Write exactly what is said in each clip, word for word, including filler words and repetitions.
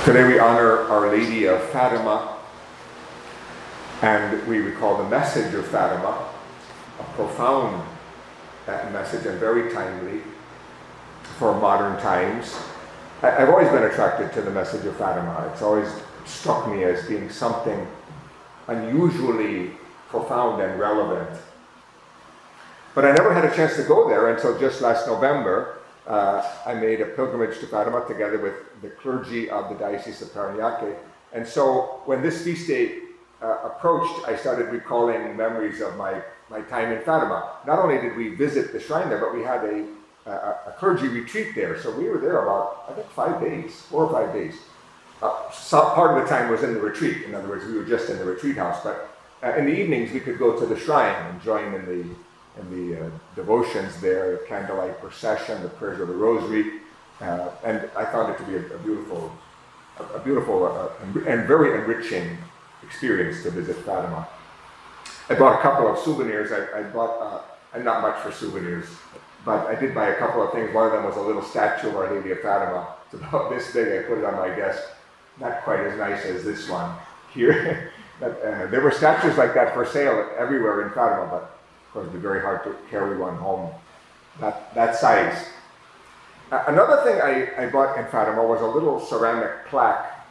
Today we honor Our Lady of Fatima, and we recall the message of Fatima, a profound message and very timely for modern times. I've always been attracted to the message of Fatima. It's always struck me as being something unusually profound and relevant. But I never had a chance to go there until just last November. Uh, I made a pilgrimage to Fatima together with the clergy of the Diocese of Parañaque. And so when this feast day uh, approached, I started recalling memories of my, my time in Fatima. Not only did we visit the shrine there, but we had a, a, a clergy retreat there. So we were there about, I think, five days, four or five days. Uh, some part of the time was in the retreat. In other words, we were just in the retreat house. But uh, in the evenings, we could go to the shrine and join in the and the uh, devotions there, the candlelight procession, the prayers of the rosary, uh, and I found it to be a, a beautiful, a, a beautiful uh, and very enriching experience to visit Fatima. I bought a couple of souvenirs. I, I bought, uh, I'm not much for souvenirs, but I did buy a couple of things. One of them was a little statue of Our Lady of Fatima. It's about this big. I put it on my desk. Not quite as nice as this one here. but, uh, there were statues like that for sale everywhere in Fatima, but of course, it'd be very hard to carry one home that, that size. Uh, another thing I, I bought in Fatima was a little ceramic plaque.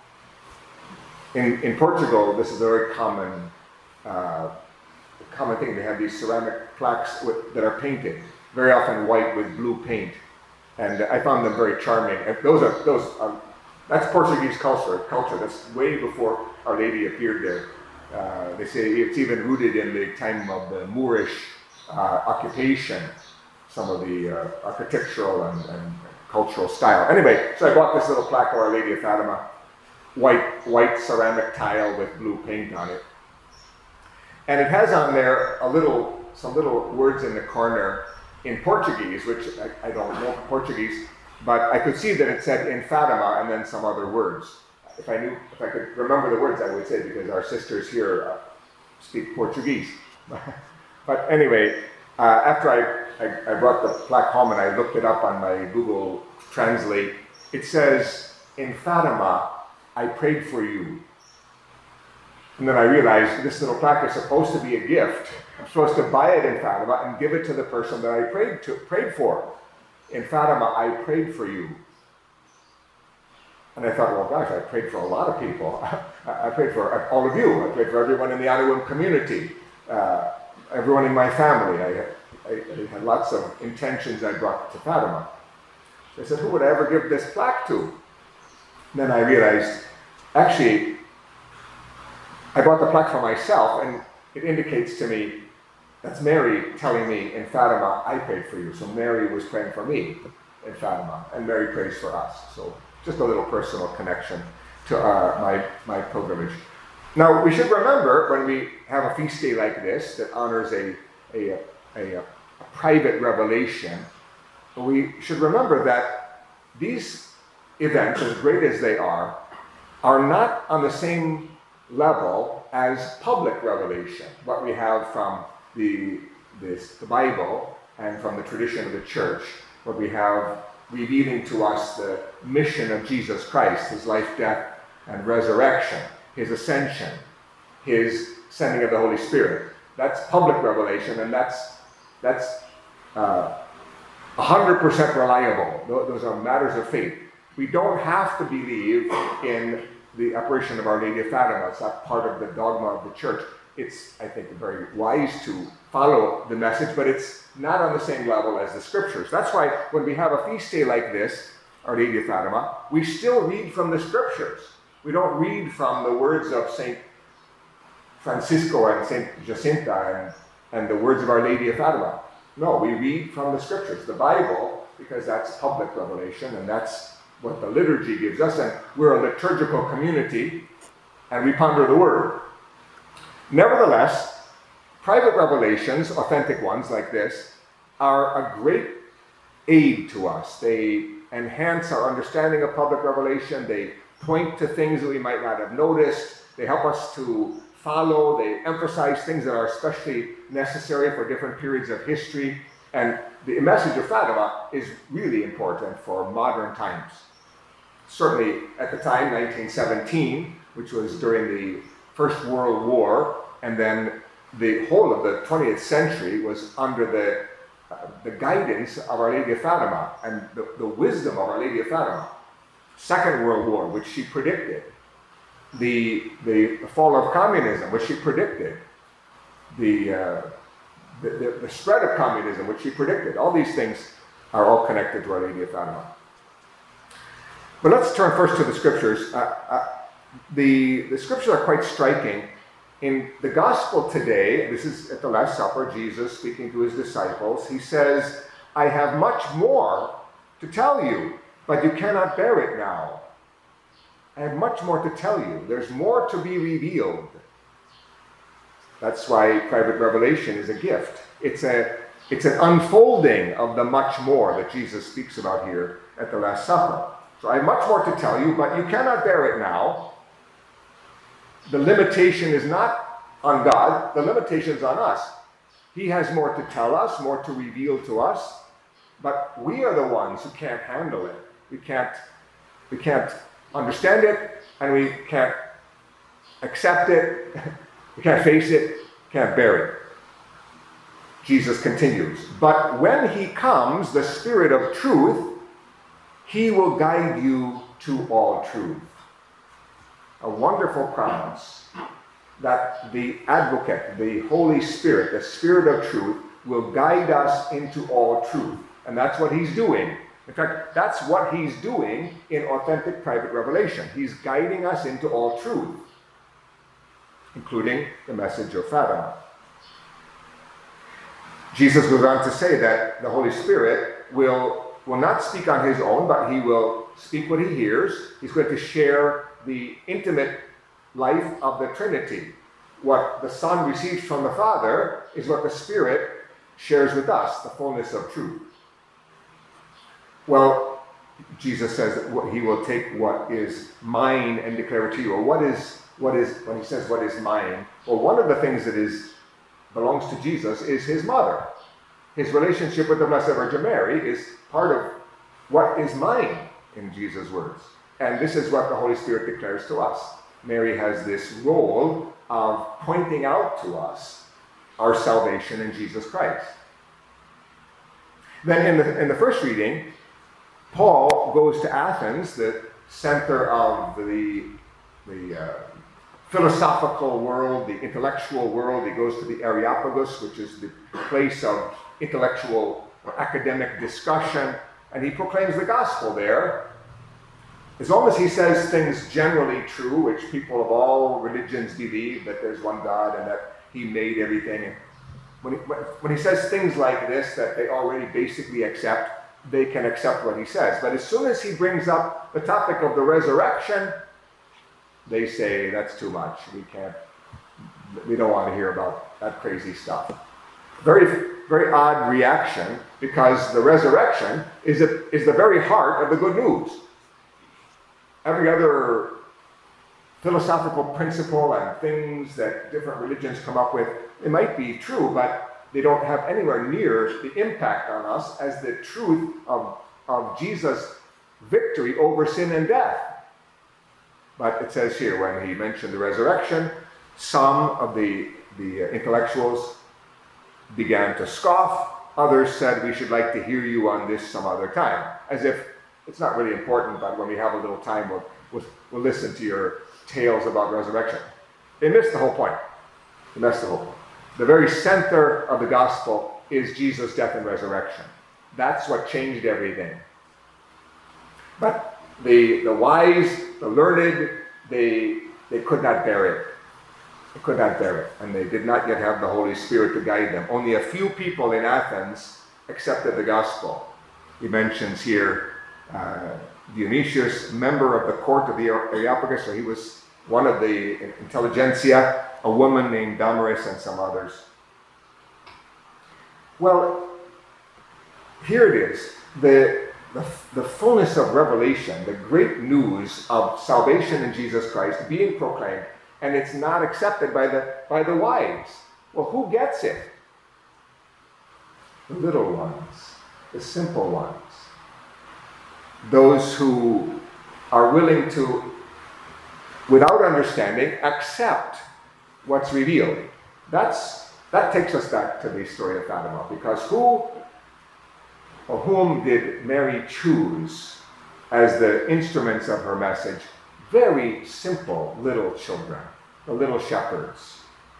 In, in Portugal, this is a very common, uh, common thing. They have these ceramic plaques with, that are painted, very often white with blue paint. And I found them very charming. And those are, those are, that's Portuguese culture, culture. That's way before Our Lady appeared there. Uh, they say it's even rooted in the time of the Moorish uh, occupation, some of the uh, architectural and, and cultural style. Anyway, so I bought this little plaque of Our Lady of Fatima, white, white ceramic tile with blue paint on it. And it has on there a little, some little words in the corner in Portuguese, which I, I don't know Portuguese, but I could see that it said in Fatima and then some other words. If I knew, if I could remember the words, I would say, because our sisters here uh, speak Portuguese. But anyway, uh, after I, I, I brought the plaque home and I looked it up on my Google Translate, it says, in Fatima, I prayed for you. And then I realized this little plaque is supposed to be a gift. I'm supposed to buy it in Fatima and give it to the person that I prayed to, prayed for. In Fatima, I prayed for you. And I thought, well, gosh, I prayed for a lot of people. I prayed for all of you. I prayed for everyone in the Anawim community, uh, everyone in my family. I, I, I had lots of intentions I brought to Fatima. So I said, who would I ever give this plaque to? And then I realized, actually, I bought the plaque for myself, and it indicates to me, that's Mary telling me, in Fatima, I prayed for you. So Mary was praying for me in Fatima, and Mary prays for us. So just a little personal connection to uh, my, my pilgrimage. Now, we should remember when we have a feast day like this that honors a, a, a, a private revelation, we should remember that these events, as great as they are, are not on the same level as public revelation, what we have from the, this, the Bible and from the tradition of the church, what we have revealing to us the mission of Jesus Christ, his life, death, and resurrection, his ascension, his sending of the Holy Spirit. That's public revelation, and that's that's uh, one hundred percent reliable. Those are matters of faith. We don't have to believe in the apparition of Our Lady of Fatima. It's not part of the dogma of the church. It's, I think, very wise to follow the message, but it's not on the same level as the scriptures. That's why when we have a feast day like this, Our Lady of Fatima, we still read from the scriptures. We don't read from the words of Saint Francisco and Saint Jacinta and, and the words of Our Lady of Fatima. No, we read from the scriptures, the Bible, because that's public revelation, and that's what the liturgy gives us, and we're a liturgical community, and we ponder the word. Nevertheless, private revelations, authentic ones like this, are a great aid to us. They enhance our understanding of public revelation. They point to things that we might not have noticed. They help us to follow. They emphasize things that are especially necessary for different periods of history. And the message of Fatima is really important for modern times. certainly at the time, nineteen seventeen, which was during the First World War, and then the whole of the twentieth century was under the, uh, the guidance of Our Lady of Fatima and the, the wisdom of Our Lady of Fatima. Second World War, which she predicted. The, the fall of communism, which she predicted. The, uh, the, the, the spread of communism, which she predicted. All these things are all connected to Our Lady of Fatima. But let's turn first to the scriptures. Uh, uh, the, the scriptures are quite striking. In the gospel today, this is at the Last Supper, Jesus speaking to his disciples, he says, I have much more to tell you, but you cannot bear it now. I have much more to tell you. There's more to be revealed. That's why private revelation is a gift. It's a it's an unfolding of the much more that Jesus speaks about here at the Last Supper. So I have much more to tell you, but you cannot bear it now. The limitation is not on God. The limitation is on us. He has more to tell us, more to reveal to us, but we are the ones who can't handle it. We can't, we can't understand it, and we can't accept it. We can't face it, can't bear it. Jesus continues, but when he comes, the Spirit of truth, he will guide you to all truth. A wonderful promise that the advocate, the Holy Spirit, the Spirit of truth, will guide us into all truth. And that's what he's doing. In fact, that's what he's doing in authentic private revelation. He's guiding us into all truth, including the message of Fatima. Jesus goes on to say that the Holy Spirit will, will not speak on his own, but he will speak what he hears. He's going to share the intimate life of the Trinity. What the Son receives from the Father is what the Spirit shares with us, the fullness of truth. Well, Jesus says that he will take what is mine and declare it to you. Or what is, what is, when he says what is mine, well, one of the things that is belongs to Jesus is his mother. His relationship with the Blessed Virgin Mary is part of what is mine in Jesus' words. And this is what the Holy Spirit declares to us. Mary has this role of pointing out to us our salvation in Jesus Christ. Then in the, in the first reading, Paul goes to Athens, the center of the, the uh, philosophical world, the intellectual world. He goes to the Areopagus, which is the place of intellectual or academic discussion, and he proclaims the gospel there. As long as he says things generally true, which people of all religions believe, that there's one God and that he made everything. When he, when he says things like this that they already basically accept, they can accept what he says. But as soon as he brings up the topic of the resurrection, they say, that's too much. We can't, we don't want to hear about that crazy stuff. Very, very odd reaction, because the resurrection is, a, is the very heart of the good news. Every other philosophical principle and things that different religions come up with, it might be true, but they don't have anywhere near the impact on us as the truth of, of Jesus' victory over sin and death. But it says here, when he mentioned the resurrection, some of the, the intellectuals began to scoff. Others said, we should like to hear you on this some other time. As if it's not really important, but when we have a little time, we'll, we'll, we'll listen to your tales about resurrection. They missed the whole point. They missed the whole point. The very center of the gospel is Jesus' death and resurrection. That's what changed everything. But the, the wise, the learned, they, they could not bear it. They could not bear it. And they did not yet have the Holy Spirit to guide them. Only a few people in Athens accepted the gospel. He mentions here uh, Dionysius, member of the court of the Areopagus, so he was one of the intelligentsia, a woman named Damaris, and some others. Well, here it is. The, the, the fullness of revelation, the great news of salvation in Jesus Christ being proclaimed, and it's not accepted by the, by the wise. Well, who gets it? The little ones, the simple ones. Those who are willing to, without understanding, accept what's revealed. That's, that takes us back to the story of Fatima, because who or whom did Mary choose as the instruments of her message? Very simple little children, the little shepherds.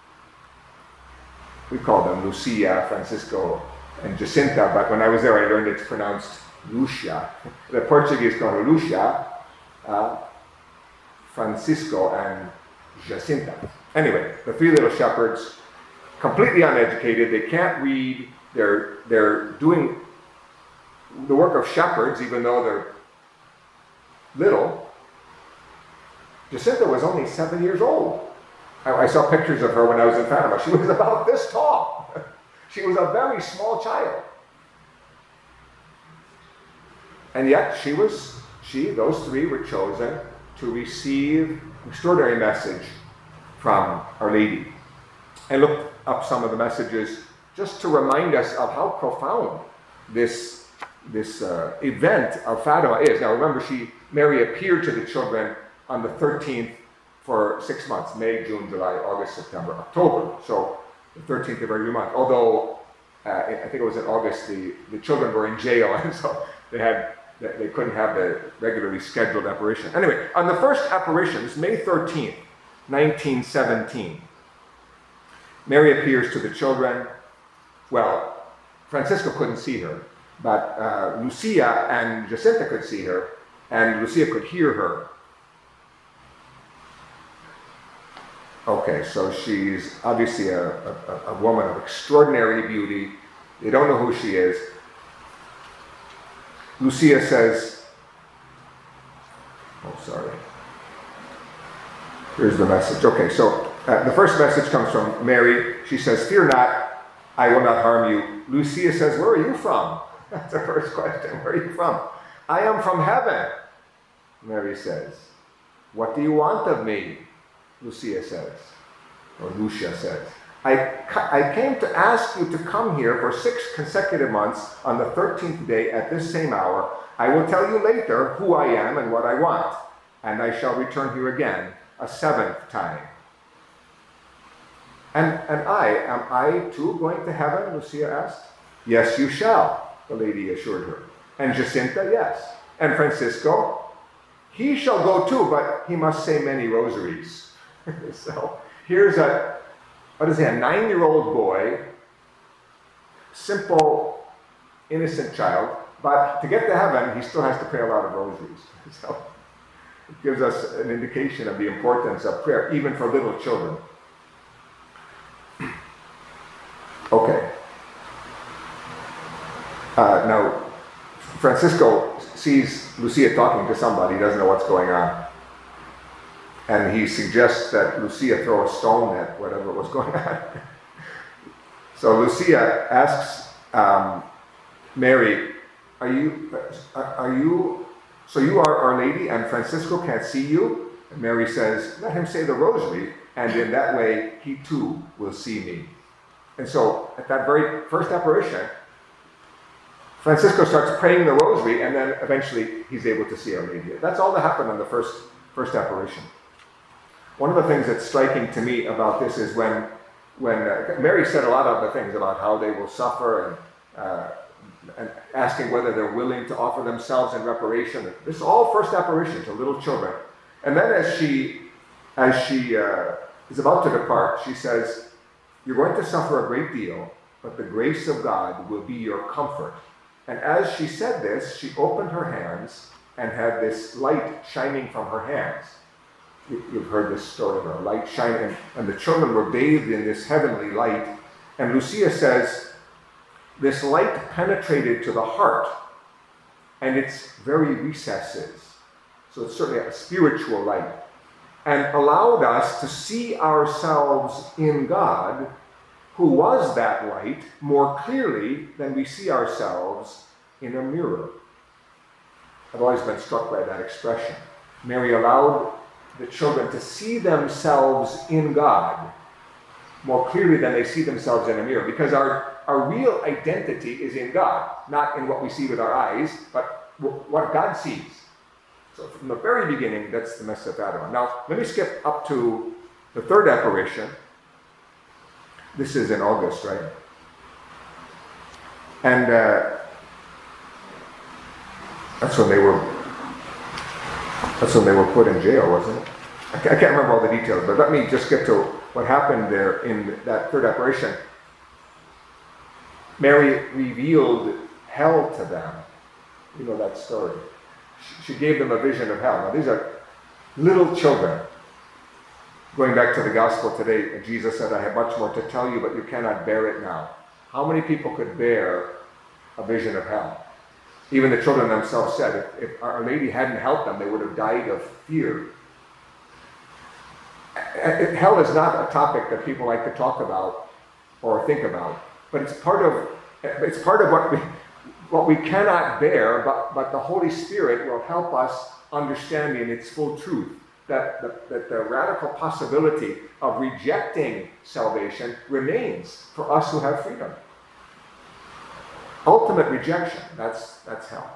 We call them Lucia, Francisco, and Jacinta, but when I was there I learned it's pronounced Lucia. The Portuguese call her Lucia, uh, Francisco, and Jacinta. Anyway, the three little shepherds, completely uneducated, they can't read, they're, they're doing the work of shepherds even though they're little. Jacinta was only seven years old. I, I saw pictures of her when I was in Fatima. She was about this tall. She was a very small child. And yet she was, she, those three were chosen to receive extraordinary message from Our Lady. I looked up some of the messages just to remind us of how profound this this uh, event of Fatima is. Now remember, she Mary appeared to the children on the thirteenth for six months, May, June, July, August, September, October. So the thirteenth of every month. Although, uh, I think it was in August, the, the children were in jail, and so they had they couldn't have the regularly scheduled apparition. Anyway, on the first apparitions, May thirteenth, nineteen seventeen, Mary appears to the children. Well, Francisco couldn't see her, but uh, Lucia and Jacinta could see her, and Lucia could hear her. Okay, so she's obviously a, a, a woman of extraordinary beauty. They don't know who she is. Lucia says, oh, sorry. Here's the message. Okay, so uh, the first message comes from Mary. She says, "Fear not, I will not harm you." Lucia says, "Where are you from?" That's the first question. Where are you from? "I am from heaven," Mary says. "What do you want of me?" Lucia says, or Lucia says. I, I came to ask you to come here for six consecutive months on the thirteenth day at this same hour. I will tell you later who I am and what I want, and I shall return here again a seventh time." And, and I, am I too going to heaven? Lucia asked. "Yes, you shall," the lady assured her. "And Jacinta, yes. And Francisco, he shall go too, but he must say many rosaries." So here's a, what is he, a nine-year-old boy, simple, innocent child, but to get to heaven, he still has to pray a lot of rosaries. So it gives us an indication of the importance of prayer, even for little children. Okay. Uh, now, Francisco sees Lucia talking to somebody, he doesn't know what's going on. And he suggests that Lucia throw a stone at whatever was going on. So Lucia asks um, Mary, are you, are you, so you are Our Lady and Francisco can't see you? And Mary says, "Let him say the rosary, and in that way he too will see me." And so at that very first apparition, Francisco starts praying the rosary, and then eventually he's able to see Our Lady. That's all that happened on the first, first apparition. One of the things that's striking to me about this is when, when uh, Mary said a lot of the things about how they will suffer and, uh, and asking whether they're willing to offer themselves in reparation. This is all first apparition to little children. And then as she, as she uh, is about to depart, she says, "You're going to suffer a great deal, but the grace of God will be your comfort." And as she said this, she opened her hands and had this light shining from her hands. You've heard this story of a light shining, and the children were bathed in this heavenly light. And Lucia says, this light penetrated to the heart and its very recesses. So it's certainly a spiritual light, and allowed us to see ourselves in God, who was that light, more clearly than we see ourselves in a mirror. I've always been struck by that expression. Mary allowed the children to see themselves in God more clearly than they see themselves in a mirror, because our, our real identity is in God, not in what we see with our eyes, but w- what God sees. So from the very beginning, that's the message of Fatima. Now, let me skip up to the third apparition. This is in August, right? And uh, that's when they were that's when they were put in jail, wasn't it? I can't remember all the details, but let me just get to what happened there in that third apparition. Mary revealed hell to them. You know that story. She gave them a vision of hell. Now these are little children. Going back to the gospel today, Jesus said, I have much more to tell you, but you cannot bear it now. How many people could bear a vision of hell? Even the children themselves said, if, if Our Lady hadn't helped them, they would have died of fear. Hell is not a topic that people like to talk about or think about, but it's part of it's part of what we what we cannot bear, but, but the Holy Spirit will help us understand in its full truth that the, that the radical possibility of rejecting salvation remains for us who have freedom. Ultimate rejection, that's that's hell.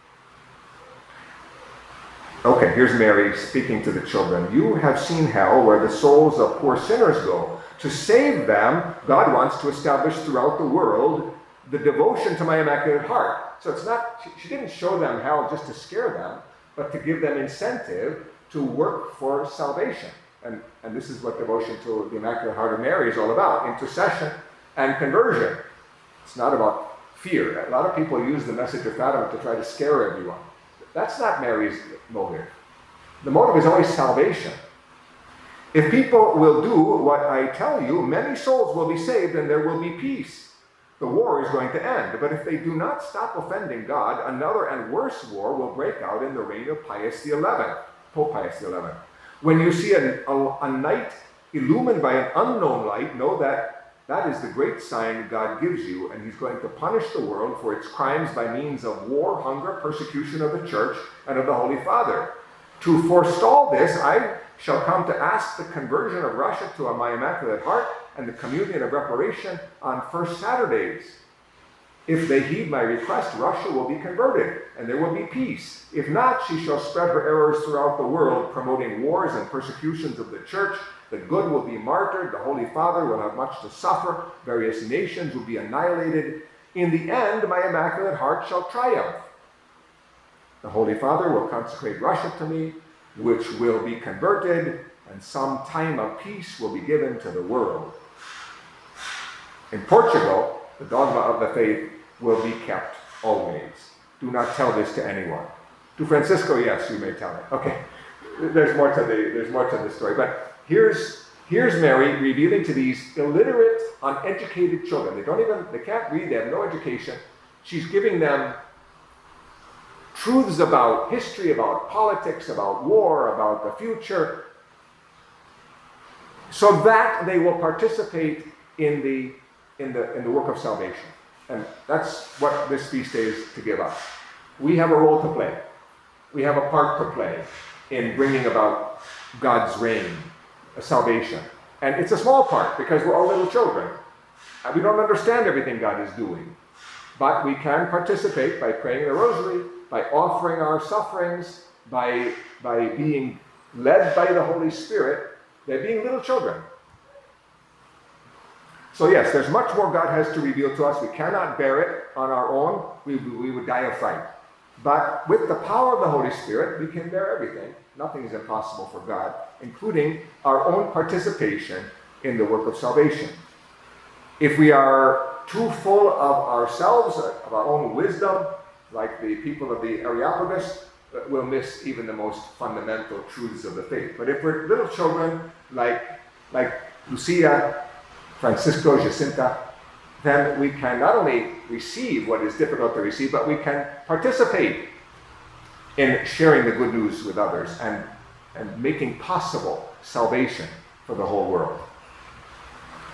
Okay, here's Mary speaking to the children. You have seen hell, where the souls of poor sinners go. To save them, God wants to establish throughout the world the devotion to my Immaculate Heart. So it's not, she, she didn't show them hell just to scare them, but to give them incentive to work for salvation. And, and this is what devotion to the Immaculate Heart of Mary is all about, intercession and conversion. It's not about fear. A lot of people use the message of Fatima to try to scare everyone. That's not Mary's motive. The motive is always salvation. If people will do what I tell you, many souls will be saved and there will be peace. The war is going to end. But if they do not stop offending God, another and worse war will break out in the reign of Pius the eleventh, Pope Pius the eleventh. When you see a, a, a night illumined by an unknown light, know that that is the great sign God gives you, and he's going to punish the world for its crimes by means of war, hunger, persecution of the Church and of the Holy Father. To forestall this, I shall come to ask the conversion of Russia to my Immaculate Heart and the communion of reparation on first Saturdays. If they heed my request, Russia will be converted, and there will be peace. If not, she shall spread her errors throughout the world, promoting wars and persecutions of the Church. The good will be martyred, the Holy Father will have much to suffer, various nations will be annihilated. In the end, my Immaculate Heart shall triumph. The Holy Father will consecrate Russia to me, which will be converted, and some time of peace will be given to the world. In Portugal, the dogma of the faith will be kept always. Do not tell this to anyone. To Francisco, yes, you may tell it. Okay, there's more to the there's more to the story, but here's here's Mary revealing to these illiterate, uneducated children. They don't even they can't read. They have no education. She's giving them truths about history, about politics, about war, about the future, so that they will participate in the in the in the work of salvation. And that's what this feast day is to give us. We have a role to play. We have a part to play in bringing about God's reign, salvation. And it's a small part because we're all little children. And we don't understand everything God is doing. But we can participate by praying the rosary, by offering our sufferings, by, by being led by the Holy Spirit, by being little children. So yes, there's much more God has to reveal to us. We cannot bear it on our own. We, we would die of fright. But with the power of the Holy Spirit, we can bear everything. Nothing is impossible for God, including our own participation in the work of salvation. If we are too full of ourselves, of our own wisdom, like the people of the Areopagus, we'll miss even the most fundamental truths of the faith. But if we're little children, like, like Lucia, Francisco, Jacinta, then we can not only receive what is difficult to receive, but we can participate in sharing the good news with others and, and making possible salvation for the whole world.